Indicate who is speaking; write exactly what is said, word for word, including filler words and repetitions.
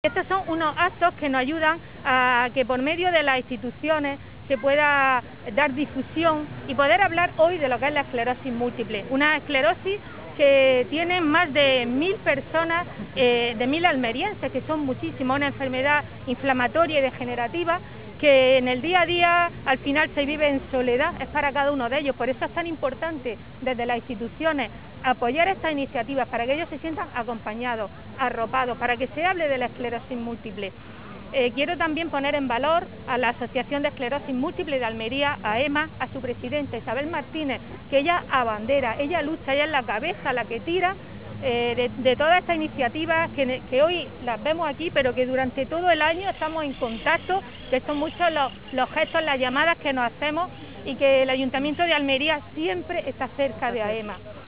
Speaker 1: Estos son unos actos que nos ayudan a que por medio de las instituciones se pueda dar difusión y poder hablar hoy de lo que es la esclerosis múltiple, una esclerosis que tiene más de mil personas, eh, de mil almerienses, que son muchísimos, una enfermedad inflamatoria y degenerativa que en el día a día al final se vive en soledad, es para cada uno de ellos. Por eso es tan importante desde las instituciones apoyar estas iniciativas para que ellos se sientan acompañados, arropados, para que se hable de la esclerosis múltiple. Eh, quiero también poner en valor a la Asociación de Esclerosis Múltiple de Almería, a EMA, a su presidenta Isabel Martínez, que ella abandera, ella lucha, ella es la cabeza, la que tira eh, de, de todas estas iniciativas que, que hoy las vemos aquí, pero que durante todo el año estamos en contacto, que son muchos los, los gestos, las llamadas que nos hacemos y que el Ayuntamiento de Almería siempre está cerca de AEMA.